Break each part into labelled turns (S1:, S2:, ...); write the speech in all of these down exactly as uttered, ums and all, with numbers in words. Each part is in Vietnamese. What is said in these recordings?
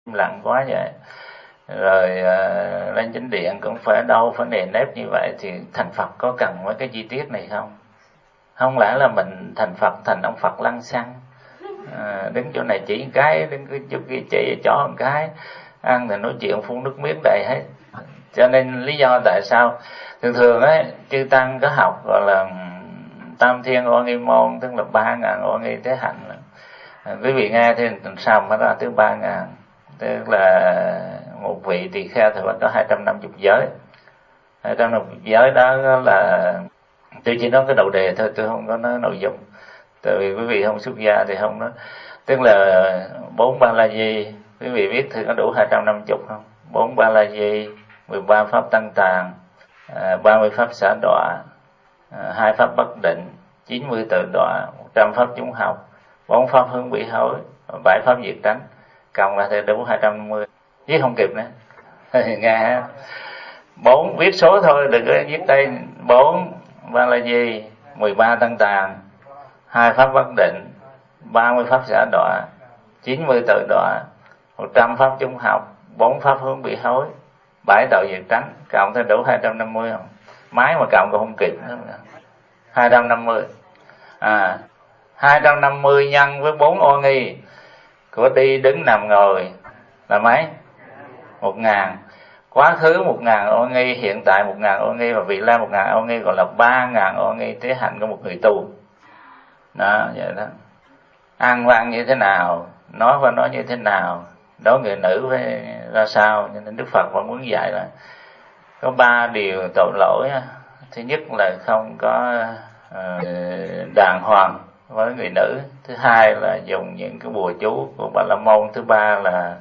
S1: im lặng quá vậy. Rồi uh, lên chính điện cũng phải đâu phải nề nếp như vậy, thì thành Phật có cần mấy cái chi tiết này không? Không lẽ là mình thành Phật thành ông Phật lăng xăng, à, đứng chỗ này chỉ một cái, đứng chỗ kia chỉ cho một cái, ăn thì nói chuyện phun nước miếng đầy hết. Cho nên lý do tại sao thường thường ấy chư tăng có học gọi là tam thiên oa nghi môn, tức là ba ngàn oa nghi thế hạnh. À, quý vị nghe thì sao mới ra tới ba ngàn, tức là một vị tỳ kheo thì phải có hai trăm năm mươi giới. Hai trăm năm mươi giới đó là tôi chỉ nói cái đầu đề thôi, tôi không có nói nội dung, tại vì quý vị không xuất gia thì không nói. Tức là bốn ba la di, quý vị biết thì có đủ hai trăm năm mươi không? Bốn ba la di, mười ba pháp tăng tàng, ba mươi pháp xả đọa, hai pháp bất định, chín mươi tự đọa, một trăm pháp chúng học, bốn pháp hướng bị hối, bảy pháp diệt tránh, cộng là thì đủ hai trăm năm mươi. Viết không kịp nữa. Nghe ha. Bốn viết số thôi, đừng có viết tay. Bốn ba la di, mười ba tăng tàng, hai pháp bất định, ba mươi pháp xả đọa, chín mươi tự đọa, một trăm pháp chúng học, bốn pháp hướng bị hối, bảy đạo diệt tránh, cộng thêm đủ hai trăm năm mươi không? Máy mà cộng cũng không kịp nữa. hai trăm năm mươi. À, hai trăm năm mươi nhân với bốn oa nghi của đi đứng nằm ngồi là mấy? Một ngàn. Quá khứ một ngàn oa nghi, hiện tại một ngàn oa nghi, và vị lai một ngàn oa nghi, gọi là ba ngàn oa nghi thế hạnh của một người tu. Đó, vậy đó. Ăn và ăn như thế nào, nói và nói như thế nào, đối người nữ với ra sao. Cho nên Đức Phật vẫn muốn dạy là có ba điều tội lỗi. Thứ nhất là không có uh, đàng hoàng với người nữ. Thứ hai là dùng những cái bùa chú của Bà La Môn. Thứ ba là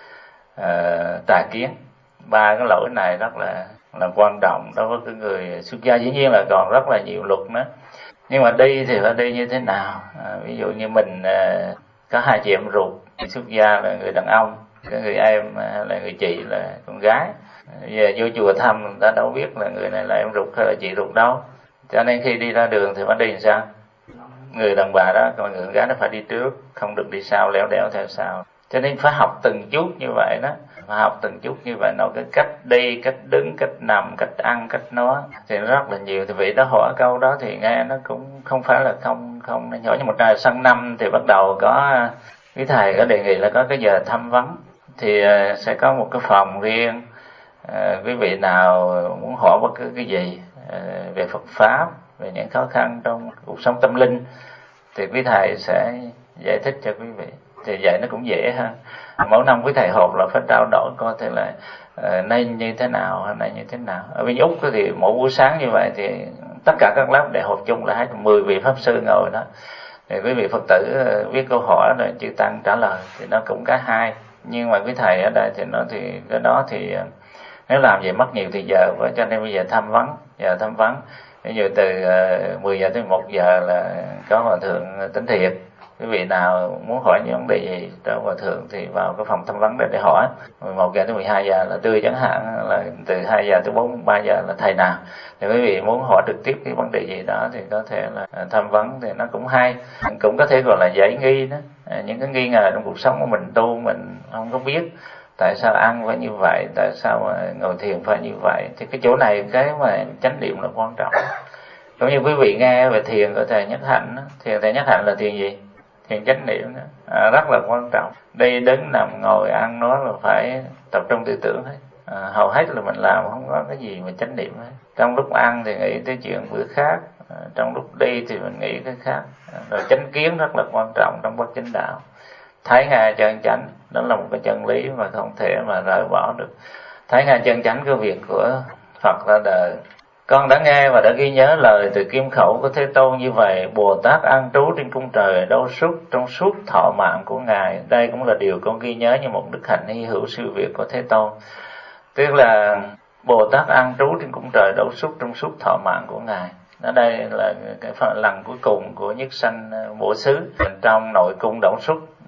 S1: uh, tà kiến. Ba cái lỗi này rất là là quan trọng đối với cái người xuất gia. Dĩ nhiên là còn rất là nhiều luật nữa, nhưng mà đi thì phải đi như thế nào? À, ví dụ như mình à, có hai chị em ruột, người xuất gia là người đàn ông, cái người em à, là người chị là con gái. Giờ vô chùa thăm người ta đâu biết là người này là em ruột hay là chị ruột đâu. Cho nên khi đi ra đường thì phải đi làm sao? Người đàn bà đó, còn người con gái nó phải đi trước, không được đi sau léo đéo theo sau. Cho nên phải học từng chút như vậy đó, phải học từng chút như vậy, nói cái cách đi, cách đứng, cách nằm, cách ăn, cách nói thì nó rất là nhiều. Thì vị đó hỏi câu đó thì nghe nó cũng không phải là không không nên hỏi. Nhưng một ngày sang năm thì bắt đầu có quý thầy có đề nghị là có cái giờ thăm vấn, thì sẽ có một cái phòng riêng. À, quý vị nào muốn hỏi bất cứ cái gì à, về Phật pháp, về những khó khăn trong cuộc sống tâm linh thì quý thầy sẽ giải thích cho quý vị. Thì vậy nó cũng dễ ha. Mỗi năm quý thầy họp là phải trao đổi coi thế là uh, nên như thế nào hay nên như thế nào. Ở bên Úc thì mỗi buổi sáng như vậy thì tất cả các lớp để họp chung là hết mười vị pháp sư ngồi đó. Thì quý vị Phật tử uh, viết câu hỏi rồi chư tăng trả lời thì nó cũng cả hai. Nhưng mà quý thầy ở đây thì nó thì cái đó thì uh, nếu làm vậy mất nhiều thời giờ quá, cho nên bây giờ tham vấn, giờ tham vấn. Ví dụ từ uh, mười giờ tới một giờ là có hòa thượng Tĩnh Thiệt. Quý vị nào muốn hỏi những vấn đề gì đó hòa thượng thì vào cái phòng tham vấn để để hỏi. mười một giờ tới mười hai giờ là tươi chẳng hạn, là từ hai giờ tới bốn ba giờ là thầy nào. Thì quý vị muốn hỏi trực tiếp cái vấn đề gì đó thì có thể là tham vấn, thì nó cũng hay. Cũng có thể gọi là giải nghi đó. Những cái nghi ngờ trong cuộc sống của mình tu mình không có biết. Tại sao ăn phải như vậy, tại sao mà ngồi thiền phải như vậy. Thì cái chỗ này cái mà chánh niệm là quan trọng. Giống như quý vị nghe về thiền của thầy Nhất Hạnh, thiền thầy Nhất Hạnh là thiền gì? Thiền chánh niệm đó. À, rất là quan trọng. Đi đứng nằm ngồi ăn nói là phải tập trung tư tưởng hết. À, hầu hết là mình làm không có cái gì mà chánh niệm hết. Trong lúc ăn thì nghĩ tới chuyện bữa khác, à, trong lúc đi thì mình nghĩ cái khác. À, rồi chánh kiến rất là quan trọng trong bát chánh đạo. Thấy Ngài chân chánh, đó là một cái chân lý mà không thể mà rời bỏ được. Thấy Ngài chân chánh cái việc của Phật ra đời. Con đã nghe và đã ghi nhớ lời từ kim khẩu của Thế Tôn như vậy: Bồ Tát an trú trên cung trời đâu suốt trong suốt thọ mạng của Ngài. Đây cũng là điều con ghi nhớ như một đức hạnh hy hữu siêu việt của Thế Tôn. Tức là Bồ Tát an trú trên cung trời đâu suốt trong suốt thọ mạng của Ngài. Ở đây là cái phần lần cuối cùng của nhất sanh bổ xứ. Trong nội cung đổng xuất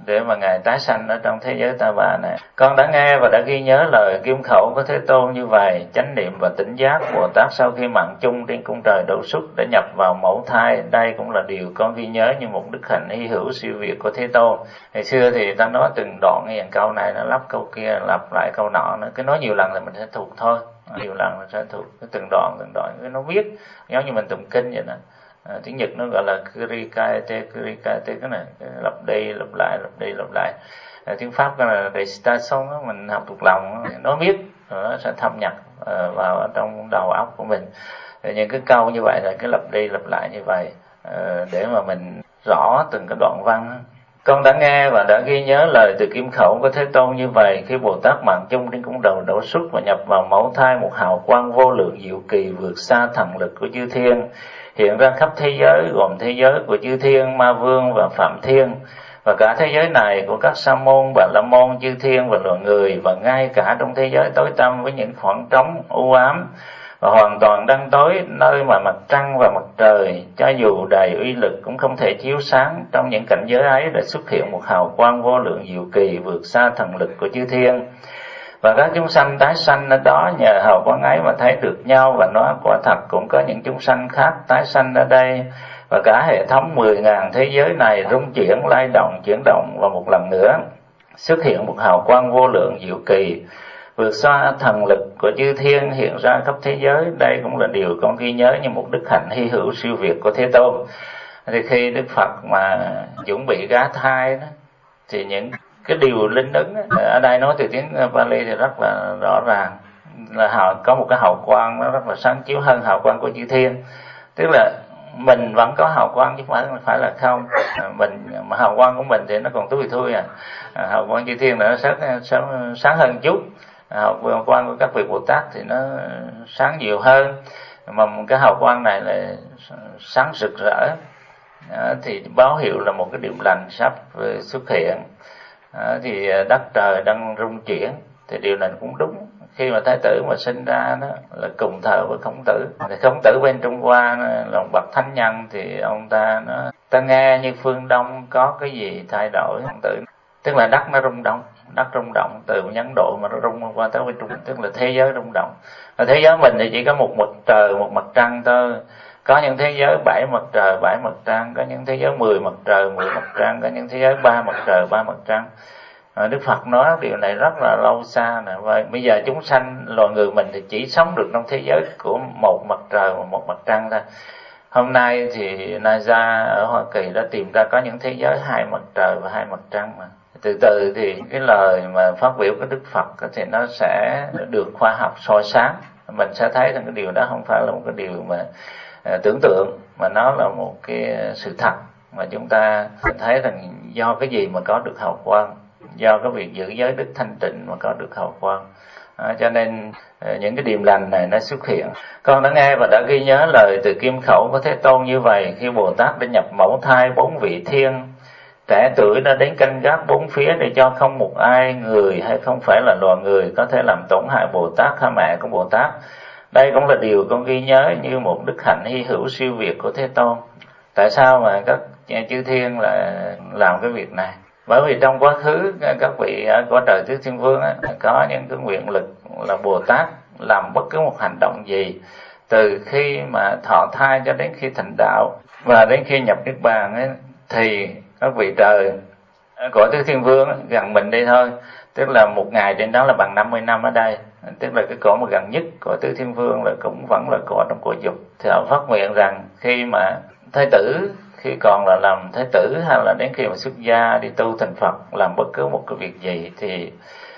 S1: để mà Ngài tái sanh ở trong thế giới ta bà này. Con đã nghe và đã ghi nhớ lời kim khẩu của Thế Tôn như vậy: chánh niệm và tỉnh giác, Bồ Tát sau khi mạng chung trên cung trời Độ Xuất đã nhập vào mẫu thai. Đây cũng là điều con ghi nhớ như một đức hạnh hy hữu siêu việt của Thế Tôn. Ngày xưa thì ta nói từng đoạn, nghe câu này nó lắp câu kia, lặp lại câu nọ nữa, cứ nói nhiều lần là mình sẽ thuộc thôi, nhiều lần là sẽ thuộc cái từng đoạn từng đoạn, cái nó viết giống như mình tụng kinh vậy đó. À, tiếng Nhật nó gọi là kurikate, kurikate, cái này cái lặp đi lặp lại lặp đi lặp lại. À, tiếng Pháp cái là recitation đó, mình học thuộc lòng, nó biết rồi nó sẽ thâm nhập uh, vào trong đầu óc của mình. Thì những cái câu như vậy là cái lặp đi lặp lại như vậy uh, để mà mình rõ từng cái đoạn văn. Con đã nghe và đã ghi nhớ lời từ kim khẩu của Thế Tôn như vậy: khi Bồ Tát mạng chung trên cung đầu Độ Xuất và nhập vào mẫu thai, một hào quang vô lượng diệu kỳ vượt xa thần lực của chư thiên hiện ra khắp thế giới, gồm thế giới của chư thiên, ma vương và phạm thiên, và cả thế giới này của các sa môn, bà la môn, chư thiên và loài người, và ngay cả trong thế giới tối tăm với những khoảng trống u ám và hoàn toàn đen tối, nơi mà mặt trăng và mặt trời cho dù đầy uy lực cũng không thể chiếu sáng. Trong những cảnh giới ấy đã xuất hiện một hào quang vô lượng diệu kỳ vượt xa thần lực của chư thiên, và các chúng sanh tái sanh ở đó nhờ hào quang ấy mà thấy được nhau, và nói quả thật cũng có những chúng sanh khác tái sanh ở đây. Và cả hệ thống mười ngàn thế giới này rung chuyển, lay động, chuyển động, và một lần nữa xuất hiện một hào quang vô lượng diệu kỳ vượt xa thần lực của chư thiên hiện ra khắp thế giới. Đây cũng là điều con ghi nhớ như một đức hạnh hy hữu siêu việt của Thế Tôn. Thì khi Đức Phật mà chuẩn bị gá thai đó, thì những cái điều linh ứng ở đây nói từ tiếng Pali thì rất là rõ ràng, là hào có một cái hào quang nó rất là sáng chiếu hơn hào quang của chư thiên. Tức là mình vẫn có hào quang chứ không phải là không. Mình mà hào quang của mình thì nó còn thui thui à. Hào quang chư thiên là nó sáng, sáng, sáng hơn chút. Hào quang của các vị Bồ Tát thì nó sáng nhiều hơn, mà cái hào quang này là sáng rực rỡ. À, thì báo hiệu là một cái điểm lành sắp xuất hiện. À, thì đất trời đang rung chuyển, thì điều này cũng đúng. Khi mà Thái tử mà sinh ra đó là cùng thờ với Khổng Tử, thì Khổng Tử bên Trung Hoa là một bậc thánh nhân, thì ông ta nó ta nghe như phương Đông có cái gì thay đổi. Khổng Tử tức là đất nó rung động, đất rung động từ Ấn Độ mà nó rung qua tới bên Trung, tức là thế giới rung động. Và thế giới mình thì chỉ có một mặt trời, một mặt trăng thôi. Có những thế giới bảy mặt trời, bảy mặt trăng, có những thế giới mười mặt trời, mười mặt trăng, có những thế giới ba mặt trời, ba mặt trăng. À, Đức Phật nói điều này rất là lâu xa nè. Và bây giờ chúng sanh loài người mình thì chỉ sống được trong thế giới của một mặt trời và một mặt trăng thôi. Hôm nay thì NASA ở Hoa Kỳ đã tìm ra có những thế giới hai mặt trời và hai mặt trăng mà. Từ từ thì cái lời mà phát biểu của Đức Phật thì nó sẽ được khoa học soi sáng. Mình sẽ thấy rằng cái điều đó không phải là một cái điều mà uh, tưởng tượng, mà nó là một cái sự thật mà chúng ta thấy rằng do cái gì mà có được hào quang, do cái việc giữ giới đức thanh tịnh mà có được hào quang. À, cho nên uh, những cái điềm lành này nó xuất hiện. Con đã nghe và đã ghi nhớ lời từ kim khẩu của Thế Tôn như vậy: khi Bồ Tát đã nhập mẫu thai bốn vị thiên, trẻ tuổi đã đến canh gác bốn phía để cho không một ai, người hay không phải là loài người, có thể làm tổn hại Bồ Tát hay mẹ của Bồ Tát. Đây cũng là điều con ghi nhớ như một đức hạnh hy hữu siêu việt của Thế Tôn. Tại sao mà các chư thiên là làm cái việc này? Bởi vì trong quá khứ các vị ở cõi trời Tứ Thiên Vương á, có những cái nguyện lực là Bồ Tát làm bất cứ một hành động gì, từ khi mà thọ thai cho đến khi thành đạo và đến khi nhập niết bàn ấy, thì các vị trời cõi Tứ Thiên Vương ấy, gần mình đây thôi, tức là một ngày trên đó là bằng năm mươi năm ở đây, tức là cái cõi mà gần nhất của Tứ Thiên Vương là cũng vẫn là cõi trong cõi dục. Thì họ phát nguyện rằng khi mà Thái tử, khi còn là làm Thái tử hay là đến khi mà xuất gia đi tu thành Phật, làm bất cứ một cái việc gì thì